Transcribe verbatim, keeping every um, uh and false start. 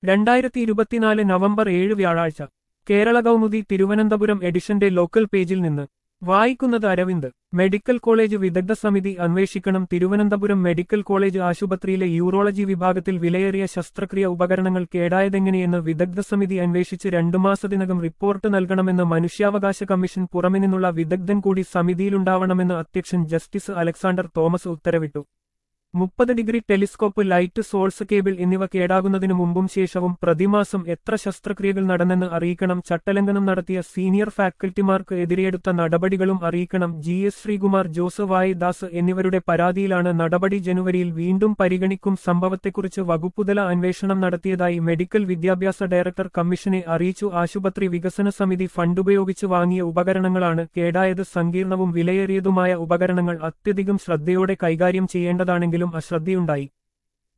രണ്ടായിരത്തി ഇരുപത്തിനാല് നവംബർ ഏഴ് വ്യാഴാഴ്ച കേരള കൗമുദി തിരുവനന്തപുരം എഡിഷന്റെ ലോക്കൽ പേജിൽ നിന്ന് വായിക്കുന്നത് അരവിന്ദ്. മെഡിക്കൽ കോളേജ് വിദഗ്ധ സമിതി അന്വേഷിക്കണം. തിരുവനന്തപുരം മെഡിക്കൽ കോളേജ് ആശുപത്രിയിലെ യൂറോളജി വിഭാഗത്തിൽ വിലയേറിയ ശസ്ത്രക്രിയ ഉപകരണങ്ങൾ കേടായതെങ്ങനെയെന്ന് വിദഗ്ധ സമിതി അന്വേഷിച്ച് രണ്ടു മാസത്തിനകം റിപ്പോർട്ട് നൽകണമെന്ന് മനുഷ്യാവകാശ കമ്മീഷൻ പുറമെ നിന്നുള്ള വിദഗ്ധൻ കൂടി സമിതിയിലുണ്ടാവണമെന്ന് അധ്യക്ഷൻ ജസ്റ്റിസ് അലക്സാണ്ടർ തോമസ് ഉത്തരവിട്ടു. മുപ്പത് degree telescope, light source cable എന്നിവ കേടാകുന്നതിനു മുമ്പും ശേഷവും പ്രതിമാസം എത്ര ശസ്ത്രക്രിയകൾ നടന്നെന്ന് അറിയിക്കണം. ചട്ടലംഘനം നടത്തിയ സീനിയർ ഫാക്കൽറ്റിമാർക്ക് എതിരെയെടുത്ത നടപടികളും അറിയിക്കണം. ജി എസ് ശ്രീകുമാർ, ജോസ് വായ് ദാസ് എന്നിവരുടെ പരാതിയിലാണ് നടപടി. ജനുവരിയിൽ വീണ്ടും പരിഗണിക്കും. സംഭവത്തെക്കുറിച്ച് വകുപ്പുതല അന്വേഷണം നടത്തിയതായി മെഡിക്കൽ വിദ്യാഭ്യാസ ഡയറക്ടർ കമ്മീഷനെ അറിയിച്ചു. ആശുപത്രി വികസന സമിതി ഫണ്ടുപയോഗിച്ച് വാങ്ങിയ ഉപകരണങ്ങളാണ് കേടായത്. സങ്കീർണവും വിലയേറിയതുമായ ഉപകരണങ്ങൾ അത്യധികം ശ്രദ്ധയോടെ കൈകാര്യം ചെയ്യേണ്ടതാണെങ്കിലും അശ്രദ്ധയുണ്ടായി.